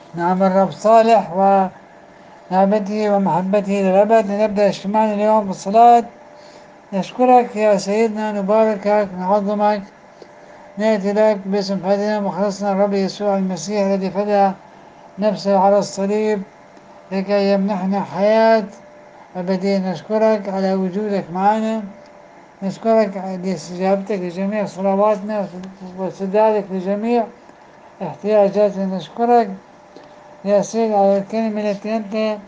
نعم الرب صالح ونعمته ومحبته للأبد. لنبدأ اجتماعنا اليوم بالصلاة. نشكرك يا سيدنا، نباركك، نعظمك، نأتي لك باسم فادنا مخلصنا الرب يسوع المسيح الذي فدى نفسه على الصليب لكي يمنحنا حياة أبدية. نشكرك على وجودك معنا، نشكرك لاستجابتك لجميع صلواتنا وسدادك لجميع احتياجاتنا. نشكرك يا سيد على الكلمة التي أنت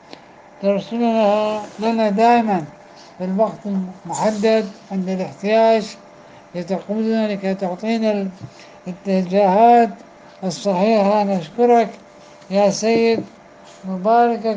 ترسلها لنا دائما في الوقت المحدد عند الاحتياج، لتقودنا لكي تعطينا الاتجاهات الصحيحة. نشكرك يا سيد، نباركك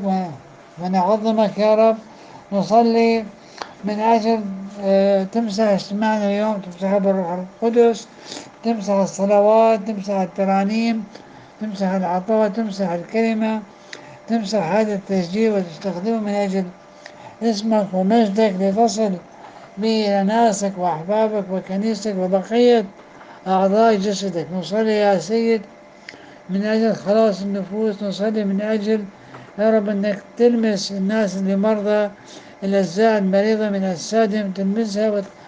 ونعظمك يا رب. نصلي من أجل تمسح اجتماعنا اليوم، تمسح بالروح القدس، تمسح الصلوات، تمسح الترانيم، تمسح العطاء، تمسح الكلمة، تمسح هذا التسجيل وتستخدمه من أجل اسمك ومجدك، لتصل به إلى ناسك وأحبابك وكنيستك وبقية أعضاء جسدك. نصلي يا سيد من أجل خلاص النفوس، نصلي من أجل يا رب أنك تلمس الناس اللي مرضى، الأجزاء المريضة من أجسادهم، تلمسها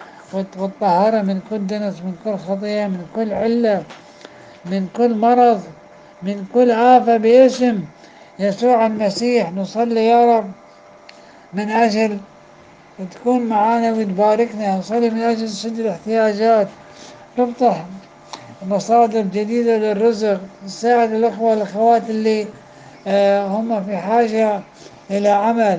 وتطهرها من كل دنس، من كل خطيئة، من كل علة، من كل مرض، من كل آفة، باسم يسوع المسيح. نصلي يا رب من أجل تكون معانا وتباركنا. نصلي من أجل سد الاحتياجات، تفتح مصادر جديدة للرزق، تساعد الأخوة والأخوات اللي هم في حاجة إلى عمل،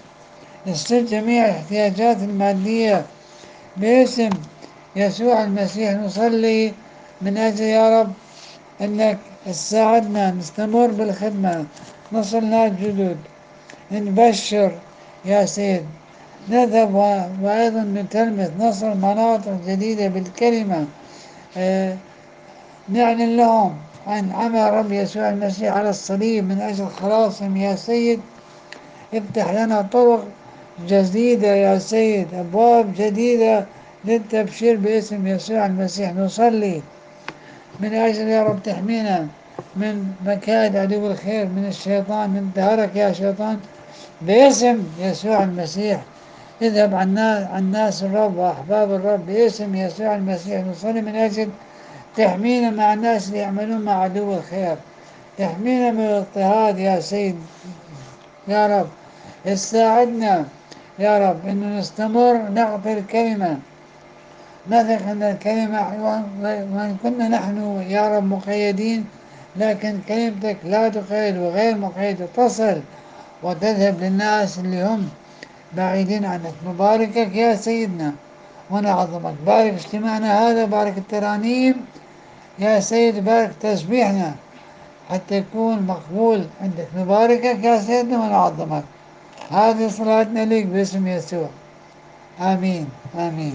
تسد جميع الاحتياجات المادية باسم يسوع المسيح. نصلي من أجل يا رب أنك تساعدنا نستمر بالخدمة، نصل ناس جدد، نبشر يا سيد، نذهب وأيضا نتلمذ، نصل مناطق جديدة بالكلمة، آه، نعلن لهم عن عمل رب يسوع المسيح على الصليب من أجل خلاصهم يا سيد. افتح لنا طرق جديدة يا سيد، أبواب جديدة للتبشير باسم يسوع المسيح. نصلي من أجل يا رب تحمينا من مكائد عدو الخير، من الشيطان، من دهرك يا شيطان باسم يسوع المسيح. اذهب عن ناس الرب وأحباب الرب باسم يسوع المسيح. نصلي من أجل تحمينا مع الناس اللي يعملون مع عدو الخير، تحمينا من الاضطهاد يا سيد يا رب. استعدنا يا رب أن نستمر نعطي الكلمة، نثق أن الكلمة وإن كنا نحن يا رب مقيدين، لكن كلمتك لا تقيد وغير مقيدة، تصل وتذهب للناس اللي هم بعيدين عنك. نباركك يا سيدنا ونعظمك. بارك اجتماعنا هذا، بارك الترانيم يا سيد، بارك تسبيحنا حتى يكون مقبول عندك. نباركك يا سيدنا ونعظمك. هذه صلاتنا لك باسم يسوع، آمين آمين.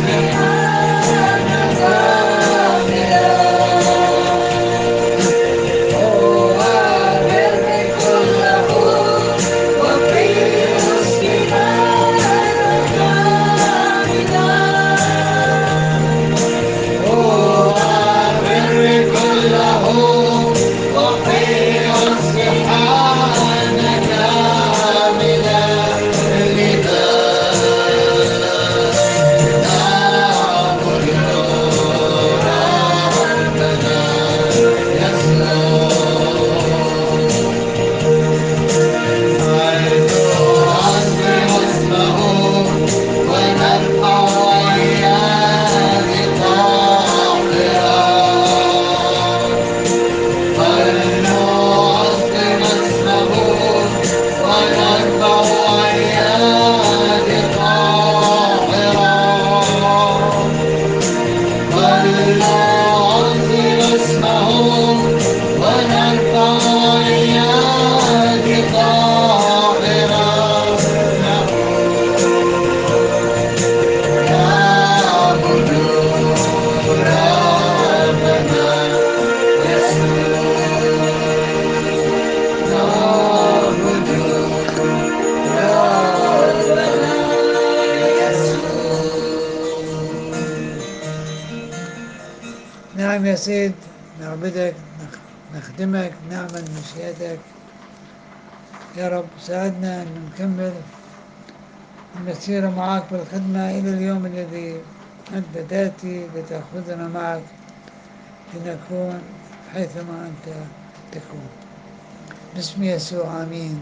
نعم يا سيد، نعبدك، نخدمك، نعمل مشيئتك. يا رب ساعدنا أن نكمل المسيرة معك بالخدمة إلى اليوم الذي أنت تأتي لتأخذنا معك لنكون حيثما أنت تكون. باسم يسوع آمين.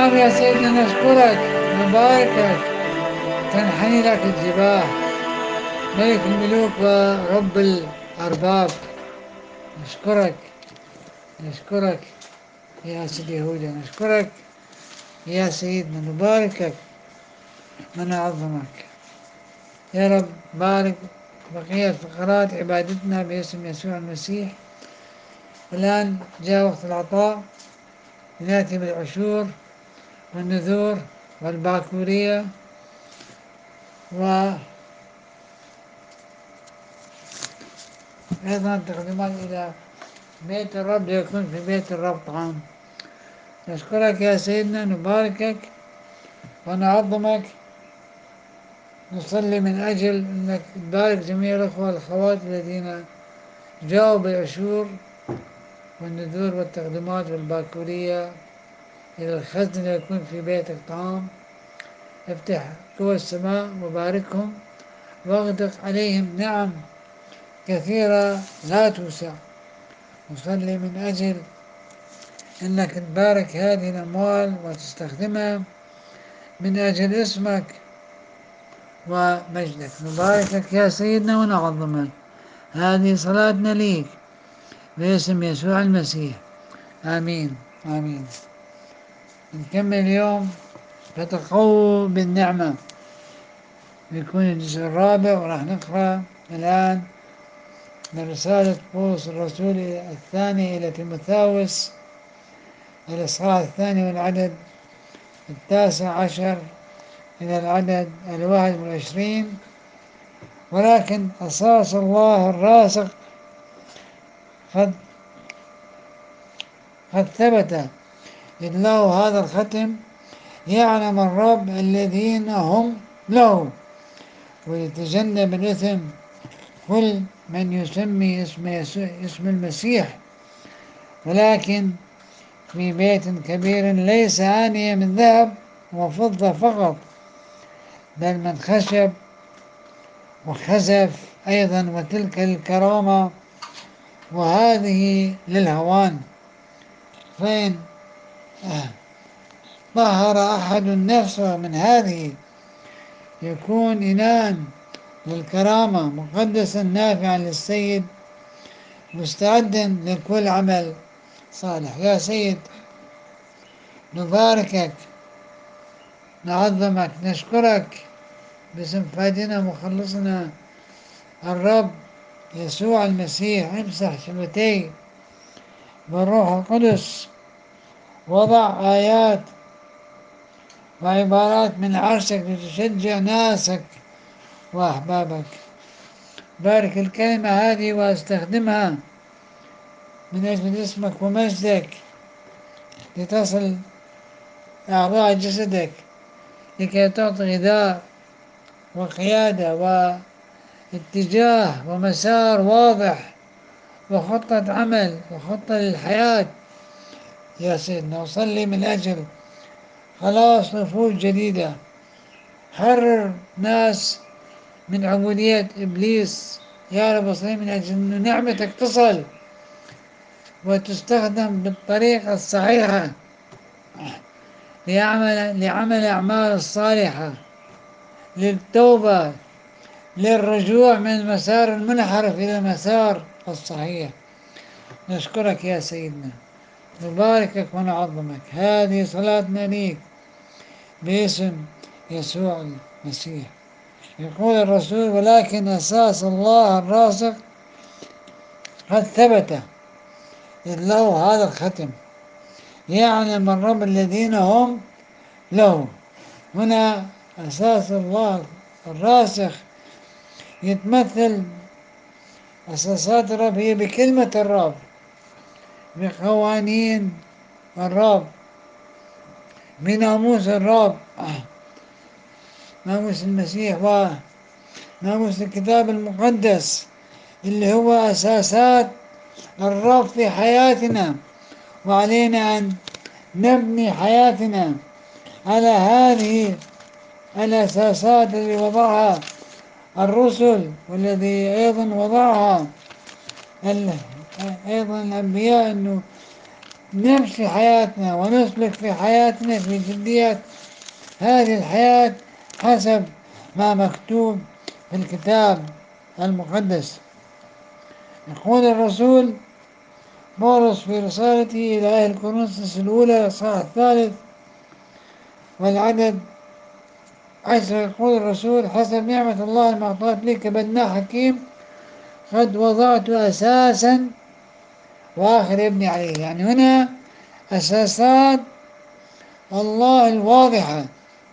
نعم يا سيدنا نشكرك نباركك، تنحني لك الجباه، ملك الملوك ورب الأرباب. نشكرك، نشكرك يا سيدي هودا، نشكرك يا سيدنا، نباركك ونعظمك يا رب. بارك بقية فقرات عبادتنا باسم يسوع المسيح. الآن جاء وقت العطاء، نأتي بالعشور والنذور والباكورية، وأيضا تقديمات إلى بيت الرب، ليكون في بيت الرب طعام. نشكرك يا سيدنا، نباركك ونعظمك. نصلي من أجل أنك تبارك جميع الأخوة والأخوات الذين جاءوا بالعشور والنذور والتقديمات والباكورية إلى الخزن ليكون في بيتك طعام. افتح قوى السماء وباركهم واغدق عليهم نعم كثيرة لا توسع. نصلي من أجل أنك تبارك هذه الأموال وتستخدمها من أجل اسمك ومجدك. نباركك يا سيدنا ونعظمك. هذه صلاتنا ليك باسم يسوع المسيح، آمين آمين. نكمل اليوم فتقووا بالنعمة، بيكون الجزء الرابع، وراح نقرأ الآن من رسالة بولس الرسول الثاني إلى تيموثاوس، الإصحاح الثاني والعدد 19 إلى العدد 21. ولكن أساس الله الراسخ قد ثبت، إذ له هذا الختم: يعلم الرب الذين هم له، ويتجنب الإثم كل من يسمي اسم المسيح. ولكن في بيت كبير ليس آنية من ذهب وفضة فقط، بل من خشب وخزف أيضا، وتلك الكرامة وهذه للهوان. فإن طهر أحد نفسه من هذه يكون إناء للكرامة، مقدسا نافعا للسيد، مستعدا لكل عمل صالح. يا سيد نباركك، نعظمك، نشكرك باسم فادنا مخلصنا الرب يسوع المسيح. امسح شفتي بالروح القدس، وضع آيات وعبارات من عرشك لتشجع ناسك وأحبابك. بارك الكلمة هذه واستخدمها من أجل اسمك ومجدك، لتصل أعضاء جسدك، لكي تعطي غذاء وقيادة واتجاه ومسار واضح وخطة عمل وخطة للحياة. يا سيدنا أصلي من أجل خلاص نفوس جديدة، حرر ناس من عبودية إبليس. يا رب أصلي من أجل أن نعمتك تصل وتستخدم بالطريقة الصحيحة لعمل أعمال الصالحة، للتوبة، للرجوع من المسار المنحرف إلى المسار الصحيح. نشكرك يا سيدنا، نباركك ونعظمك. هذه صلاتنا ليك باسم يسوع المسيح. يقول الرسول: ولكن أساس الله الراسخ قد ثبت، إذ له هذا الختم: يعلم الرب الذين هم له. هنا أساس الله الراسخ يتمثل، أساسات الرب هي بكلمة الرب، بقوانين الرب، بناموس الرب، ناموس المسيح وناموس الكتاب المقدس، اللي هو أساسات الرب في حياتنا. وعلينا أن نبني حياتنا على هذه الأساسات التي وضعها الرسل، والذي أيضا وضعها أيضا الأنبياء، أنه نمشي حياتنا ونسلك في حياتنا في جدية هذه الحياة حسب ما مكتوب في الكتاب المقدس. يقول الرسول بولس في رسالته إلى أهل كورنثوس الأولى الإصحاح الثالث والعدد 10، يقول الرسول: حسب نعمة الله المعطاة لي كبناء حكيم قد وضعت أساسا وآخر يبني عليه. يعني هنا أساسات الله الواضحة،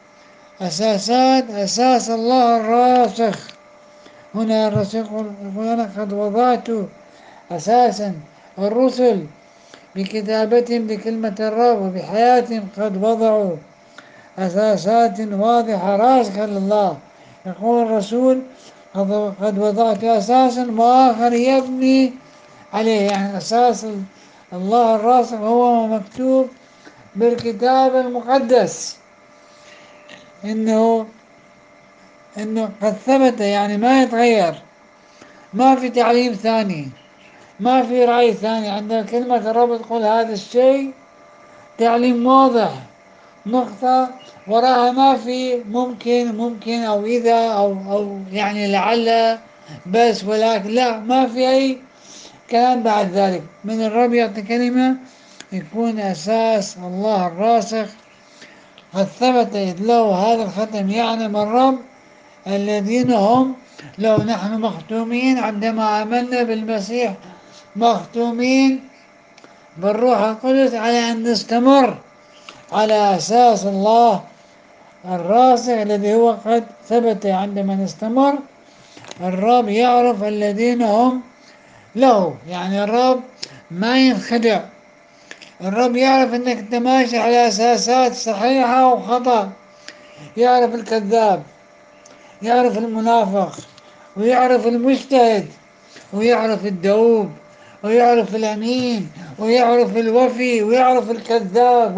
أساس الله الراسخ. هنا الرسول يقول: أنا قد وضعت أساسا. الرسل بكتابتهم لكلمة الرب وبحياتهم قد وضعوا أساسات واضحة راسخة لله. يقول الرسول: قد وضعت أساسا وآخر يبني عليه. يعني أساس الله الراسخ هو ما مكتوب بالكتاب المقدس، إنه قد ثبت، يعني ما يتغير، ما في تعليم ثاني، ما في رأي ثاني. عندنا كلمة الرب تقول هذا الشيء تعليم واضح، نقطة وراها ما في ممكن أو إذا أو يعني لعل بس ولكن، لا، ما في أي كلام بعد ذلك. من الرب يعطي كلمة يكون أساس الله الراسخ قد ثبت، إذ له هذا الختم يعلم الرب الذين هم لو نحن مختومين عندما آمنا بالمسيح، مختومين بالروح القدس على أن نستمر على أساس الله الراسخ الذي هو قد ثبت. عندما نستمر الرب يعرف الذين هم له، يعني الرب ما ينخدع. الرب يعرف انك انت ماشي على اساسات صحيحة وخطأ، يعرف الكذاب، يعرف المنافق، ويعرف المجتهد، ويعرف الدؤوب، ويعرف الأمين، ويعرف الوفي، ويعرف الكذاب،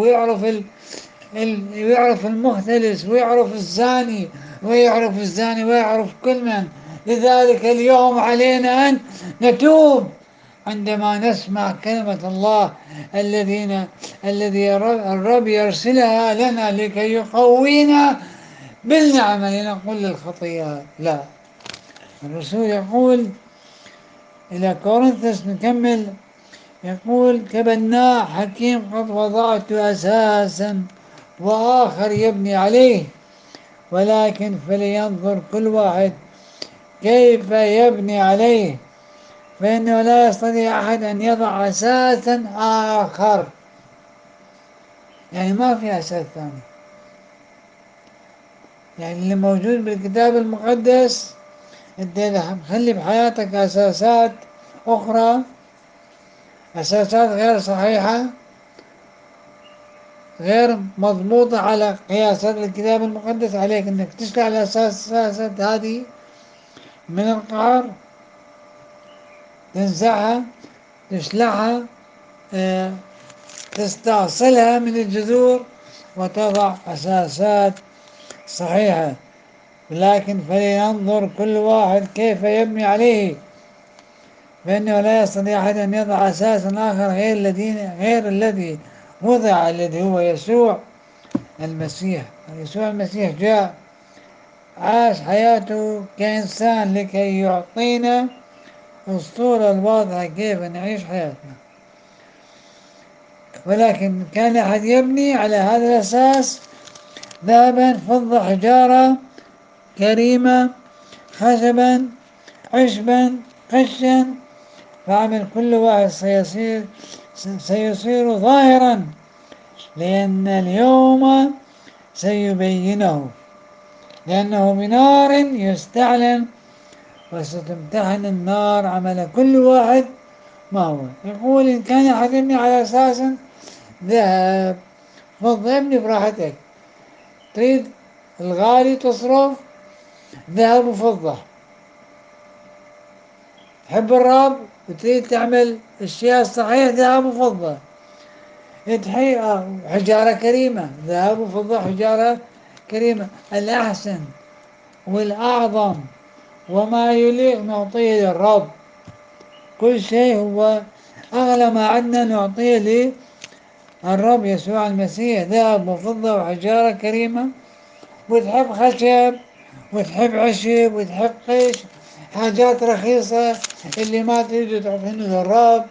ويعرف المختلس، ويعرف الزاني، ويعرف كل من. لذلك اليوم علينا أن نتوب عندما نسمع كلمة الله الذي الرب يرسلها لنا لكي يقوينا بالنعمة لنقول للخطيئة لا. الرسول يقول إلى كورنثوس، نكمل، يقول: كبناء حكيم قد وضعت أساسا وآخر يبني عليه، ولكن فلينظر كل واحد كيف يبني عليه، فإنه لا يستطيع أحد أن يضع أساسا آخر. يعني ما في أساس ثاني، يعني اللي موجود بالكتاب المقدس. أنت إذا مخلي بحياتك أساسات أخرى، أساسات غير صحيحة، غير مضبوطة على قياسات الكتاب المقدس، عليك أنك تشلع الأساسات هذه من القعر، تنزعها، تشلعها، آه، تستأصلها من الجذور وتضع أساسات صحيحة. لكن فلينظر كل واحد كيف يبني عليه، فإنه لا يستطيع أحد أن يضع أساسا آخر غير الذي وضع، الذي هو يسوع المسيح. يسوع المسيح جاء، عاش حياته كإنسان لكي يعطينا الصورة الواضحة كيف نعيش حياتنا. ولكن كان أحد يبني على هذا الأساس: ذهبا، فضة، حجارة كريمة، خشبا، عشبا، قشا، فعمل كل واحد سيصير ظاهرا، لأن اليوم سيبينه، لأنه بنار يستعلن، وستمتحن النار عمل كل واحد ما هو. يقول: إن كان أحد يبني على أساس ذهب، فضة، ابني براحتك. تريد الغالي تصرف ذهب وفضة، تحب الرب وتريد تعمل الشيء الصحيح، ذهب وفضة. تحي حجارة كريمة، ذهب وفضة، حجارة كريمة. الأحسن والأعظم وما يليق نعطيه للرب. كل شيء هو أغلى ما عندنا نعطيه الرب يسوع المسيح ذهب وفضة وحجارة كريمة، وتحب خشب وتحب عشب وتحب قش، حاجات رخيصة اللي ما تريد تعطينه للرب،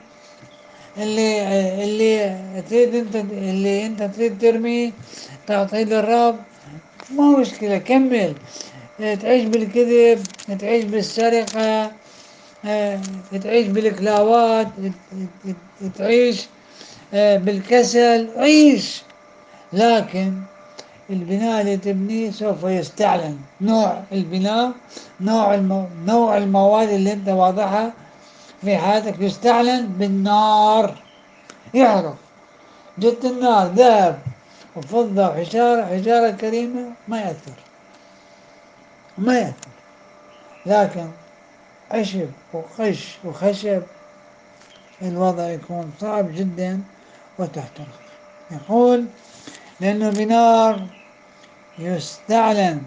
اللي تريد انت، اللي انت تريد ترميه تعطيه للرب، ما مشكلة كمل. تعيش بالكذب، تعيش بالسرقة، تعيش بالكلاوات، تعيش بالكسل، عيش. لكن البناء اللي تبنيه سوف يستعلن نوع البناء، نوع المواد اللي انت واضحها في حياتك يستعلن بالنار، يحرق. جت النار ذهب وفضة وحجارة، حجارة كريمة، ما يأثر، ما يأثر. لكن عشب وقش وخشب الوضع يكون صعب جدا وتحترق. يقول لأنه بنار يستعلن،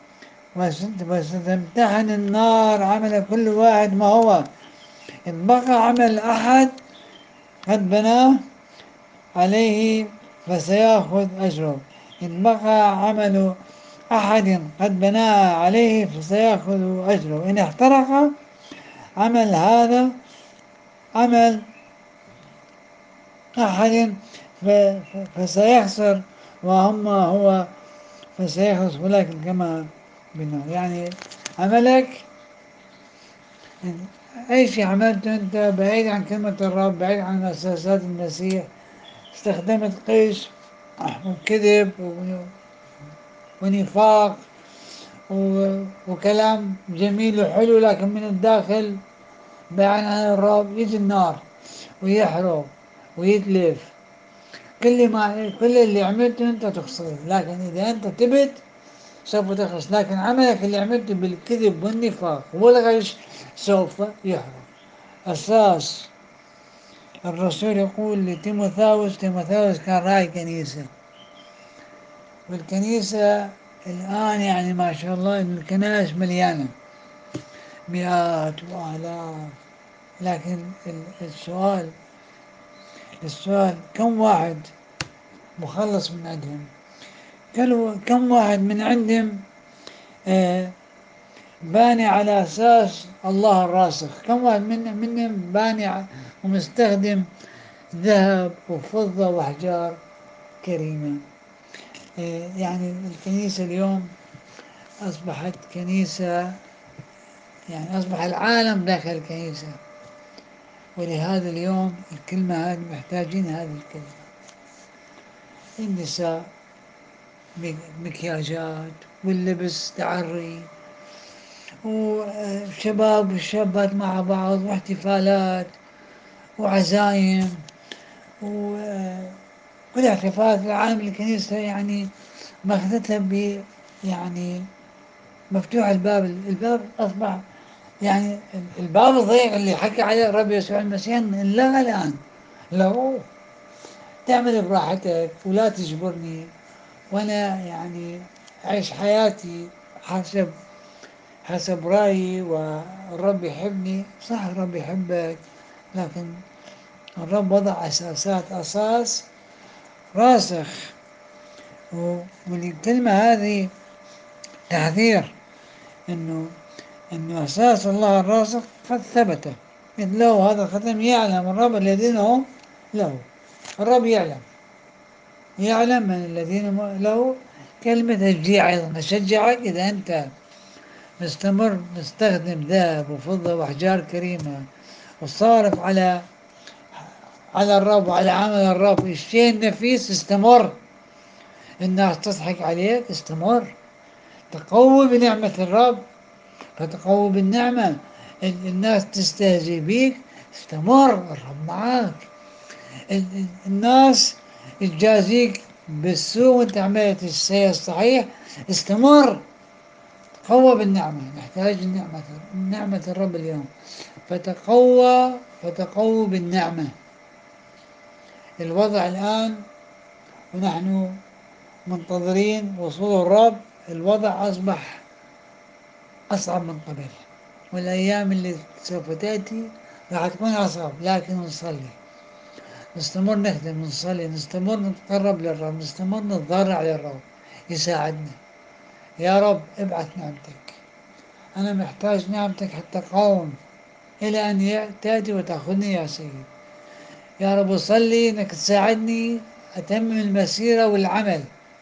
وستمتحن النار عمل كل واحد ما هو. إن بقى عمل أحد قد بناه عليه فسيأخذ أجره، إن بقى عمل أحد قد بناه عليه فسيأخذ أجره، إن احترق عمل هذا عمل أحد فسيخسر، وأما هو فسيخلص، ولكن كما بناه. يعني عملك، أي شيء عملته أنت بعيد عن كلمة الرب، بعيد عن أساسات المسيح، استخدمت قيش وكذب ونفاق وكلام جميل وحلو، لكن من الداخل بعيد عن الرب، يجي النار ويحرق ويتلف. كل اللي عملته أنت تخسره، لكن إذا أنت تبت سوف تخلص. لكن عملك اللي عملته بالكذب والنفاق والغش سوف يحرق. أساس الرسول يقول لتيموثاوس، تيموثاوس كان راعي كنيسة، والكنيسة الآن يعني ما شاء الله إن الكنائس مليانة مئات وآلاف، لكن السؤال كم واحد مخلص من عندهم؟ كم واحد من عندهم آه باني على أساس الله الراسخ؟ كم واحد منهم باني ومستخدم ذهب وفضة وأحجار كريمة؟ يعني الكنيسة اليوم أصبحت كنيسة، يعني أصبح العالم داخل الكنيسة، ولهذا اليوم الكلمة هذه محتاجين هذه الكلمة. النساء مكياجات واللبس تعري، وشباب والشابات مع بعض، واحتفالات وعزايم وكل احتفالات العالم. الكنيسة يعني ماخذتها يعني مفتوح الباب أصبح يعني الباب الضيق اللي حكى عليه الرب يسوع المسيح انلغى الآن. لو تعمل براحتك ولا تجبرني، وأنا يعني أعيش حياتي حسب رأيي، والرب يحبني، صح الرب يحبك، لكن الرب وضع أساس راسخ. والكلمة هذه تحذير إنه أساس الله الراسخ قد ثبت، إذ له هذا الختم يعلم الرب الذين هم له. الرب يعلم من الذين له. كلمة تشجيع أيضا، أشجعك إذا أنت مستمر نستخدم ذهب وفضة وأحجار كريمة وصارف على الرب وعلى عمل الرب، الشيء النفيس، استمر. الناس تضحك عليك، استمر. تقوي بنعمة الرب فتقوي بالنعمة. الناس تستهزئ بيك، استمر، الرب معاك. الناس تجازيك بالسوء وانت عملت الشيء الصحيح، استمر، تقوى بالنعمة. نحتاج نعمة الرب اليوم، فتقوى بالنعمة. الوضع الآن ونحن منتظرين وصول الرب، الوضع أصبح أصعب من قبل، والأيام اللي سوف تأتي راح تكون أصعب، لكن نصلي نستمر نخدم، نصلي، نستمر نتقرب للرب، نستمر نتضرع للرب يساعدنا. يا رب ابعث نعمتك، أنا محتاج نعمتك حتى أقاوم إلى أن تأتي وتأخذني يا سيد. يا رب أصلي إنك تساعدني أتمم المسيرة والعمل،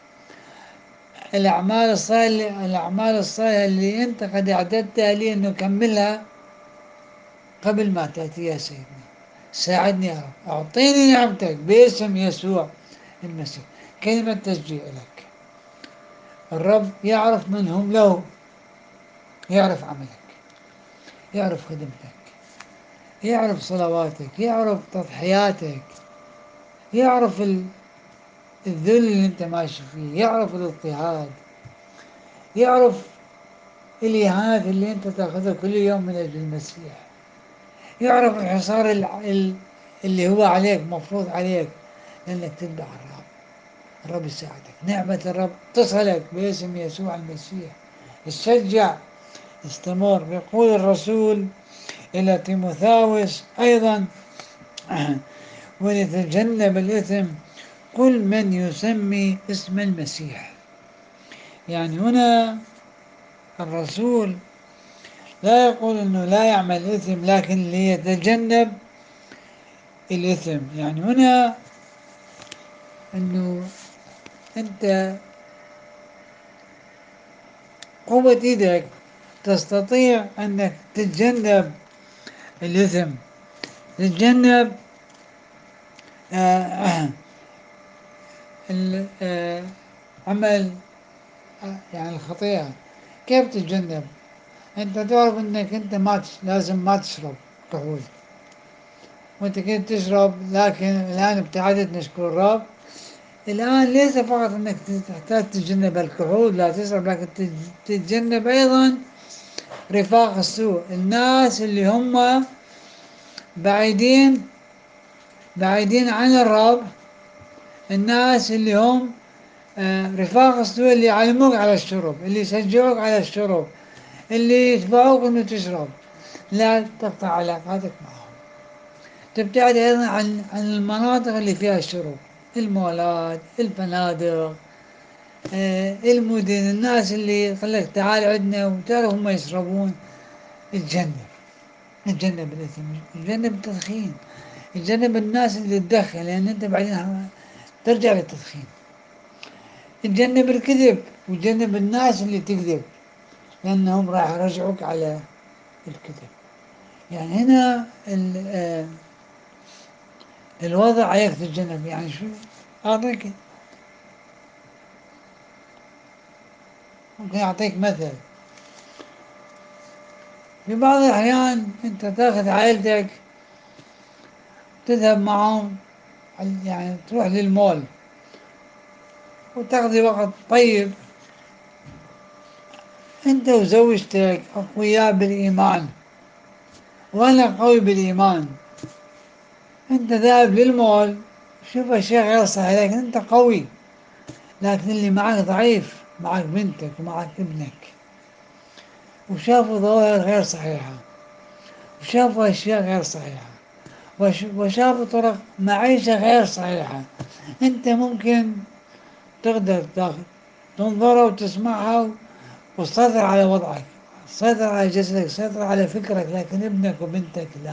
الأعمال الصالحة اللي أنت قد أعددتها لي أن أكملها قبل ما تأتي يا سيدنا. ساعدني يا رب، أعطيني نعمتك باسم يسوع المسيح. كلمة تشجيع لك. الرب يعرف من هم له، يعرف عملك، يعرف خدمتك، يعرف صلواتك، يعرف تضحياتك، يعرف الذل اللي انت ماشي فيه، يعرف الاضطهاد، يعرف الإهانات اللي انت تاخذها كل يوم من أجل المسيح، يعرف الحصار اللي هو عليك، مفروض عليك لأنك تتبع الرب. الرب يساعدك، نعمة الرب تصلك باسم يسوع المسيح. تشجع، استمر. يقول الرسول إلى تيموثاوس أيضا ولتجنب الإثم كل من يسمي اسم المسيح. يعني هنا الرسول لا يقول أنه لا يعمل إثم، لكن ليتجنب الإثم. يعني هنا أنه أنت قوة إيدك تستطيع أنك تتجنب الإثم، تتجنب آه عمل يعني الخطيئة. كيف تتجنب؟ أنت تعرف أنك أنت لازم ما تشرب كحول، وأنت كنت تشرب، لكن الآن ابتعدت، نشكر الرب. الآن ليس فقط أنك تحتاج تتجنب الكحول لا تشرب، لكن تتجنب أيضا رفاق السوء، الناس اللي هم بعيدين بعيدين عن الرب، الناس اللي هم رفاق السوء اللي يعلموك على الشرب، اللي يشجعوك على الشرب، اللي يتبعوك انه تشرب. لا تقطع علاقاتك معهم، تبتعد ايضا عن المناطق اللي فيها الشرب، المولات، الفنادق، المدن، الناس اللي يقول لك تعال عندنا وتعرف هم يشربون. الجنب، تجنب الإثم، تجنب التدخين، تجنب الناس اللي تدخن، لأن أنت بعدين ترجع للتدخين. تجنب الكذب، وتجنب الناس اللي تكذب، لأنهم راح يرجعوك على الكذب. يعني هنا الوضع عليك تتجنب. يعني شو أعطيك، ممكن أعطيك مثل. في بعض الأحيان أنت تاخذ عائلتك تذهب معهم، يعني تروح للمول وتقضي وقت طيب، أنت وزوجتك أقوياء بالإيمان وأنا قوي بالإيمان. أنت ذاهب للمول، شوف أشياء غير صحيحة، لكن أنت قوي، لكن اللي معك ضعيف، معك بنتك ومعك ابنك، وشافوا ظواهر غير صحيحة، وشافوا أشياء غير صحيحة، وشافوا طرق معيشة غير صحيحة. أنت ممكن تقدر تنظرها وتسمعها وتسيطر على وضعك، تسيطر على جسدك، تسيطر على فكرك، لكن ابنك وبنتك لا.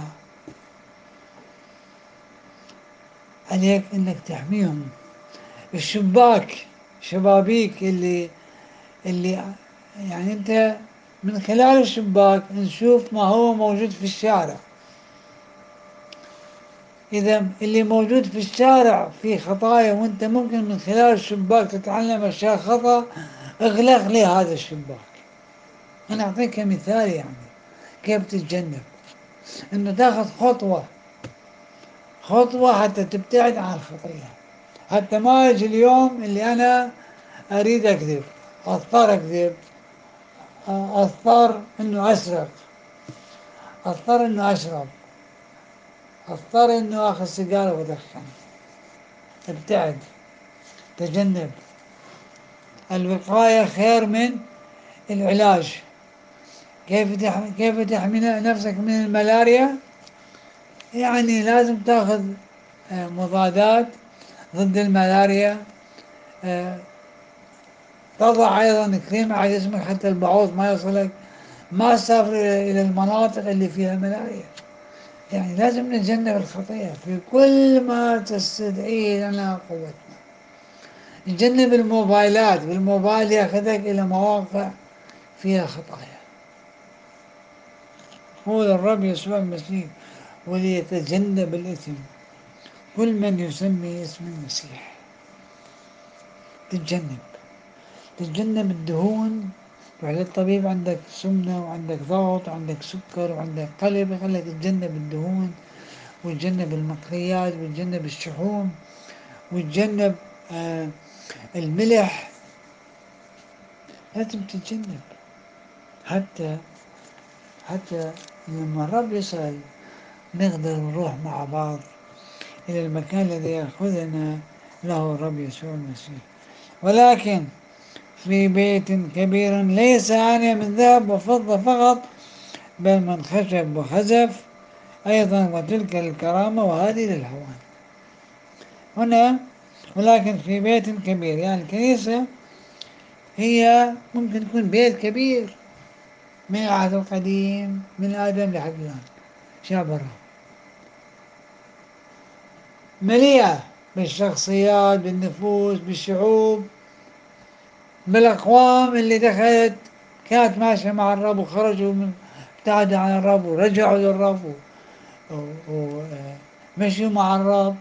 عليك انك تحميهم. الشباك، شبابيك اللي يعني انت من خلال الشباك نشوف ما هو موجود في الشارع. إذا اللي موجود في الشارع في خطايا، وأنت ممكن من خلال الشباك تتعلم أشياء خطأ، اغلق لي هذا الشباك. أنا أعطيك مثال، يعني كيف تتجنب، إنه تاخذ خطوة خطوة حتى تبتعد عن الخطية، حتى ما يجي اليوم اللي أنا أريد أكذب، أضطر أكذب، أضطر إنه أسرق، أضطر إنه أشرب، أضطر إنه آخذ سيجارة وأدخن. ابتعد، تجنب. الوقاية خير من العلاج. كيف تحمي نفسك من الملاريا؟ يعني لازم تاخذ مضادات ضد الملاريا، آه، تضع أيضا كريم على جسمك حتى البعوض ما يصلك، ما تسافر إلى المناطق اللي فيها ملاريا. يعني لازم نتجنب الخطيئة في كل ما تستدعيه لنا قوتنا. نتجنب الموبايلات، بالموبايل ياخذك إلى مواقع فيها خطايا. هو الرب يسوع المسيح وليتجنب الإثم كل من يسمي اسم المسيح. تتجنب، تتجنب الدهون. تروح للطبيب عندك سمنة وعندك ضغط وعندك سكر وعندك قلب، يخليك تتجنب الدهون وتجنب المقليات وتجنب الشحوم وتجنب آه الملح. لازم تتجنب. حتى حتى لما الرب يسأل نقدر نروح مع بعض إلى المكان الذي يأخذنا له الرب يسوع المسيح. ولكن في بيت كبير ليس آنية من ذهب وفضة فقط، بل من خشب وخزف أيضا، وتلك الكرامة وهذه للهوان. هنا ولكن في بيت كبير، يعني الكنيسة هي ممكن تكون بيت كبير من العهد القديم من آدم لحد الآن، شابرة مليئة بالشخصيات، بالنفوس، بالشعوب، بالأقوام اللي دخلت كانت ماشية مع الرب وخرجوا من ابتعدوا عن الرب ورجعوا للرب ومشوا مع الرب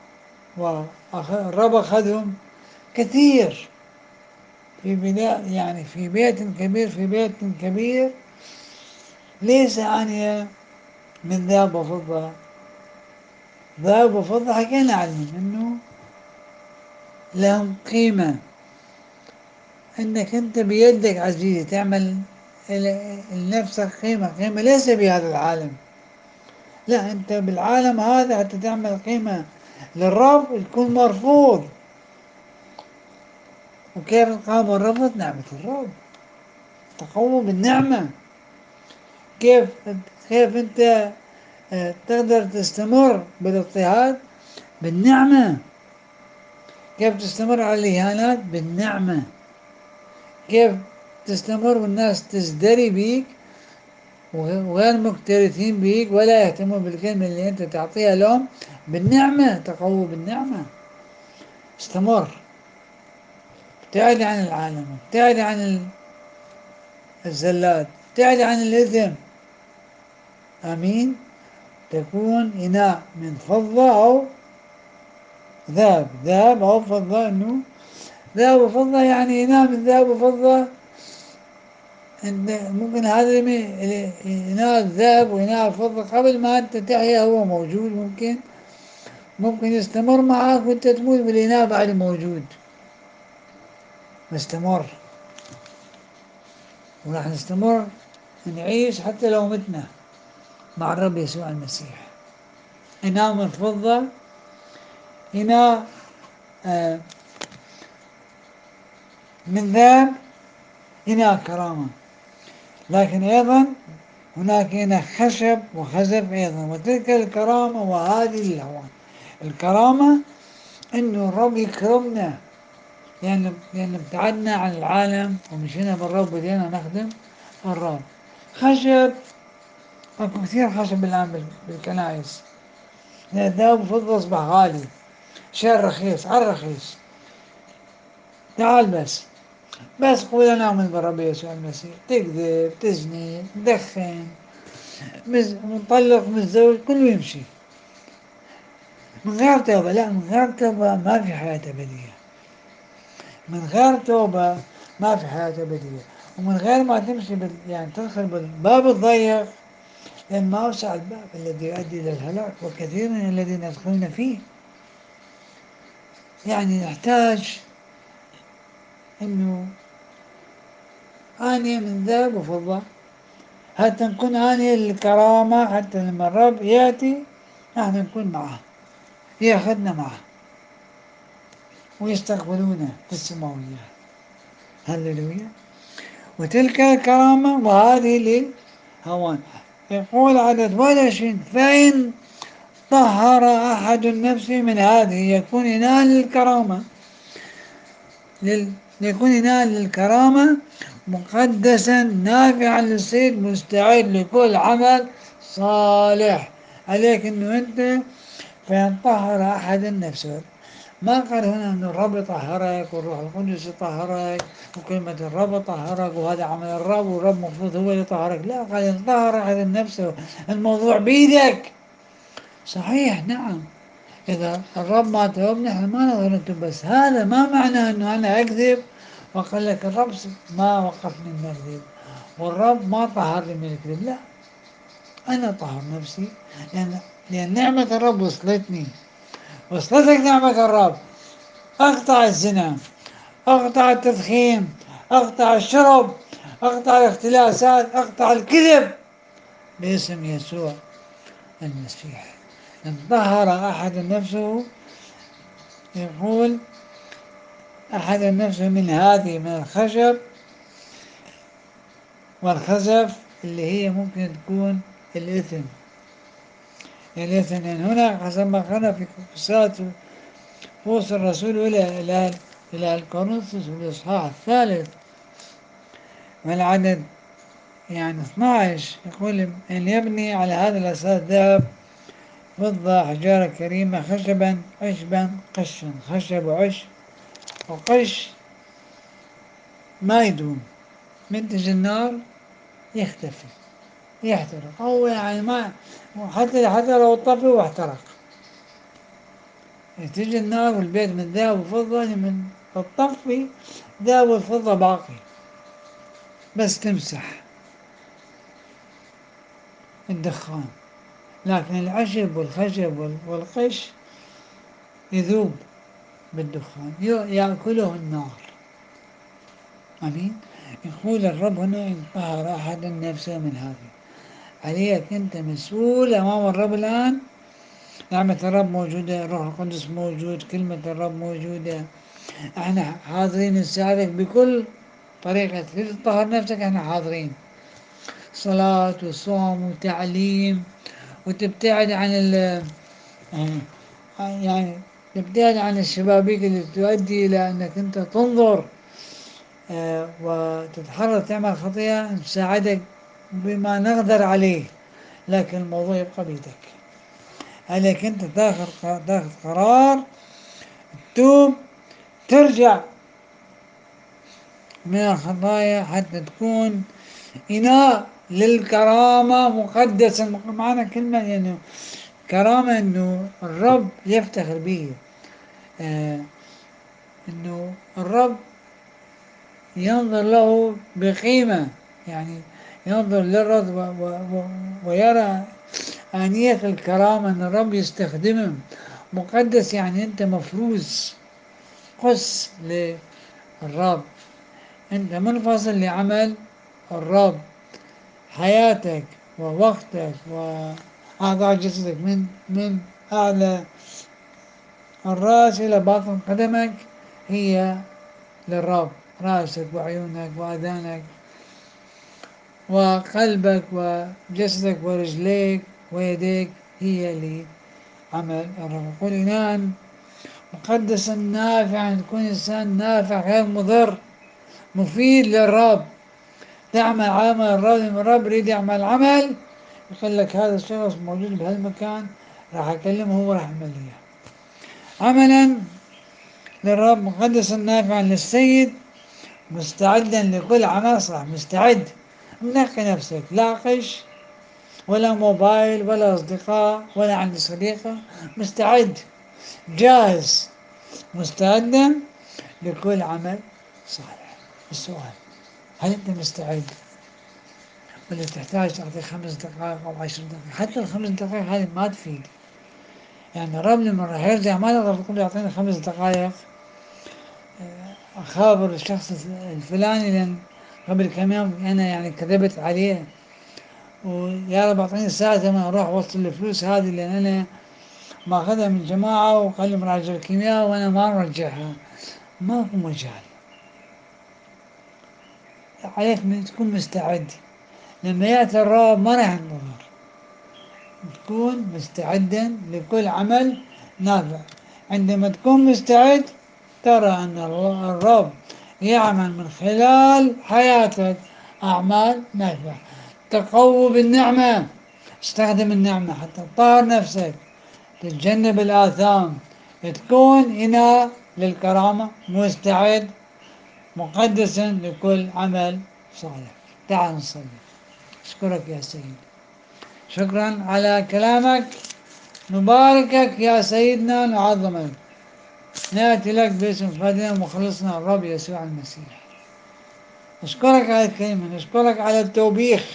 والرب أخذهم كثير. في بناء يعني في بيت كبير، في بيت كبير ليس آنية من ذهب وفضة. ذهب وفضة حكينا عنهم إنه لهم قيمة، انك انت بيدك عزيزي تعمل لنفسك قيمة، قيمة ليس بهذا العالم، لا انت بالعالم هذا حتى تعمل قيمة للرب تكون مرفوض. وكيف القام والرفض؟ نعمة الرب، تقوم بالنعمة. كيف كيف انت تقدر تستمر بالاضطهاد؟ بالنعمة. كيف تستمر على الإهانات؟ بالنعمة. كيف تستمر والناس تزدري بيك وغير مكترثين بيك ولا يهتمون بالكلمة اللي أنت تعطيها لهم؟ بالنعمة، تقووا بالنعمة. استمر، ابتعد عن العالم، ابتعد عن الزلات، ابتعد عن الإثم. آمين. تكون إناء من فضة أو ذهب، ذهب أو فضة. إنه ذهب وفضة يعني إناء من ذهب وفضة. ممكن هذا إناء الذهب وإناء الفضة قبل ما أنت تحيا هو موجود، ممكن يستمر معك وانت تموت بالإناء بعد موجود. نستمر وراح نستمر نعيش حتى لو متنا مع الرب يسوع المسيح. إناء من فضة، إناء من ذهب، إناء كرامة. لكن أيضا هناك إناء خشب وخزف أيضا، وتلك الكرامة وهذه الهوان. الكرامة إنه الرب يكرمنا، لأن ابتعدنا عن العالم ومشينا بالرب بدينا نخدم الرب. خشب، اكو كثير خشب الآن بالكنائس، لأن الذهب والفضة أصبح غالي، شيء رخيص على الرخيص. تعال بس قول أنا أؤمن بالرب يسوع المسيح، تكذب، تزني، تدخن، مطلق، متزوج، كله يمشي من غير توبة. لا، من غير توبة ما في حياة أبدية. من غير توبة ما في حياة أبدية. ومن غير ما تمشي يعني تدخل بالباب الضيق، لأن ما أوسع الباب الذي يؤدي إلى الهلاك، وكثير من الذين يدخلون فيه. يعني نحتاج إنه آنية من ذهب وفضة، حتى نكون آنية للكرامة، حتى لما الرب يأتي نحن نكون معه، يأخذنا معه ويستقبلونا في السماوية. هللويا. وتلك الكرامة وهذه للهوان. يقول عدد 21: فإن طهر أحد النفس من هذه يكون ينال الكرامة، ليكون ينال للكرامة مقدسا نافعا للسيد مستعد لكل عمل صالح. عليك انه انت فإن طهر أحد النفس، ما قال هنا أن الرب يطهرك والروح القدس يطهرك وكلمة الرب طهرك وهذا عمل الرب والرب المفروض هو اللي يطهرك، لا، قال إن طهر أحد النفس الموضوع بيدك. صحيح، نعم، إذا الرب ما توب نحن ما نقدر نتوب، بس هذا ما معناه أنه أنا أكذب وقال لك الرب ما وقفني من الكذب والرب ما طهرني من الكذب، لا، أنا طهر نفسي، لأن نعمة الرب وصلتني، وصلتك نعمة الرب، أقطع الزنا، أقطع التدخين، أقطع الشرب، أقطع الاختلاسات، أقطع الكذب باسم يسوع المسيح. إن طهر أحد نفسه، يقول أحد نفسه من هذه، من الخشب والخزف اللي هي ممكن تكون الإثم. الإثم لأن هنا حسب ما قال في رسالة بولس الرسول إلى الكورنثوس الإصحاح الثالث والعدد يعني 12، يقول إن يبني على هذا الأساس ذهب فضة حجارة كريمة خشبا عشبا قشا. خشب وعش وقش ما يدوم، منتج النار يختفي يحترق، أو يعني ما، حتى لو طفي واحترق، تيجي النار والبيت من ذهب وفضة، من الطفي ذهب والفضة باقي، بس تمسح الدخان، لكن العشب والخشب والقش يذوب بالدخان، يأكله النار. أمين. يقول الرب هنا إن طهر أحد نفسه من هذه، عليك أنت مسؤول أمام الرب الآن. نعمة الرب موجودة، الروح القدس موجود، كلمة الرب موجودة، احنا حاضرين نساعدك بكل طريقة. تريد تطهر نفسك، احنا حاضرين، صلاة وصوم وتعليم، وتبتعد عن يعني تبتعد عن الشبابيك اللي تؤدي إلى أنك أنت تنظر وتتحرر تعمل خطيئة. نساعدك بما نقدر عليه، لكن الموضوع يبقى بيدك. عليك أنت تاخذ قرار، توب، ترجع من الخطايا حتى تكون إناء للكرامة مقدسا. معنى كلمة يعني كرامة إنه الرب يفتخر به، آه إنه الرب ينظر له بقيمة، يعني ينظر للرب ويرى آنية الكرامة أن الرب يستخدمه. مقدس يعني أنت مفروز، قس للرب، أنت منفصل لعمل الرب. حياتك ووقتك وأعضاء جسدك من أعلى الرأس إلى باطن قدمك هي للرب. رأسك وعيونك وأذانك وقلبك وجسدك ورجليك ويديك هي لعمل الرب. يقول إنسان مقدسا نافعا، تكون إنسان نافع غير مضر، مفيد للرب، تعمل عمل الرب. الرب يريد يعمل عمل، يقول لك هذا الشخص موجود بهالمكان، راح أكلمه هو راح يعمل لي إياه. عملا للرب مقدسا نافعا للسيد مستعدا لكل عمل صالح. مستعد، منقي نفسك، لا غش ولا موبايل ولا أصدقاء ولا عندي صديقة، مستعد، جاهز، مستعدا لكل عمل صالح. السؤال، هل أنت مستعد ولا تحتاج تعطي 5 دقائق أو 10 دقائق؟ حتى ال5 دقائق هذه ما تفيد. يعني الرب لما راح يرجع ما نقدر نقول يعطيني 5 دقائق أخابر الشخص الفلاني، لأن قبل كم يوم أنا يعني كذبت عليه، ويا رب أعطيني ساعة زمن أروح أوصل الفلوس هذه، لأن أنا ماخذها من جماعة وقال لي مراجع الكيمياء وأنا ما أرجعها. ما هو مجال. عليك تكون مستعد، لما يأتي الرب ما راح ينتظر، تكون مستعدا لكل عمل نافع. عندما تكون مستعد ترى أن الرب يعمل من خلال حياتك أعمال نافعة. تقوى بالنعمة، استخدم النعمة حتى تطهر نفسك، تتجنب الآثام، تكون إناء للكرامة، مستعد مقدسا لكل عمل صالح. تعال نصلي. أشكرك يا سيدي، شكرا على كلامك، نباركك يا سيدنا، نعظمك، نأتي لك باسم فادنا ومخلصنا الرب يسوع المسيح. نشكرك على الكلمة، نشكرك على التوبيخ،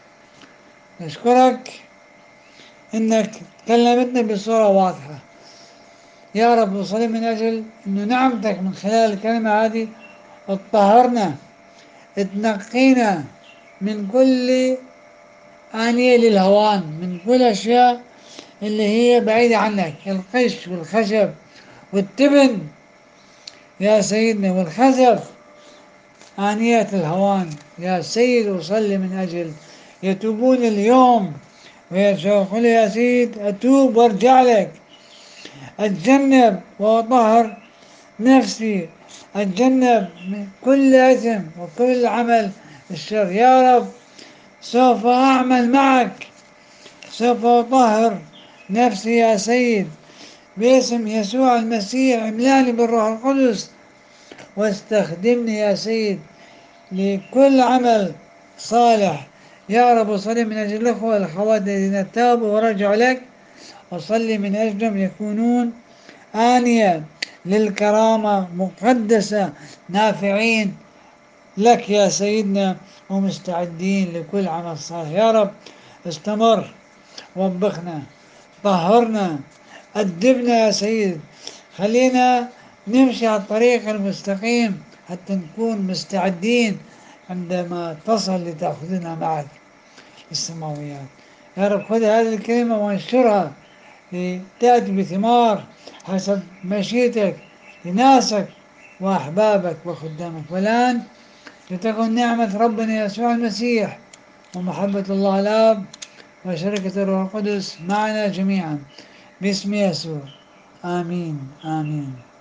نشكرك إنك كلمتنا بصورة واضحة. يا رب أصلي من أجل إنه نعمتك من خلال الكلمة هذه تطهرنا، تنقينا من كل آنية للهوان، من كل أشياء اللي هي بعيدة عنك، القش والخشب والتبن يا سيدنا والخزف، آنية الهوان يا سيد. أصلي من أجل يتوبون اليوم ويقول يا سيد أتوب وارجع لك، أتجنب وأطهر نفسي، أتجنب من كل إثم وكل عمل الشر. يا رب سوف أعمل معك، سوف أطهر نفسي يا سيد باسم يسوع المسيح. املاني بالروح القدس واستخدمني يا سيد لكل عمل صالح. يا رب أصلي من أجل الأخوة والأخوات الذين تابوا ورجعوا لك، أصلي من أجلهم يكونون آنية للكرامة، مقدسة، نافعين لك يا سيدنا، ومستعدين لكل عمل صالح. يا رب استمر، وبخنا، طهرنا، أدبنا يا سيد، خلينا نمشي على الطريق المستقيم حتى نكون مستعدين عندما تصل لتأخذنا معك السماويات. يا رب خذ هذه الكلمة وانشرها لتأتي بثمار حسب مشيئتك لناسك وأحبابك وخدامك. والآن لتكن نعمة ربنا يسوع المسيح ومحبة الله الآب وشركة الروح القدس معنا جميعا باسم يسوع. آمين آمين.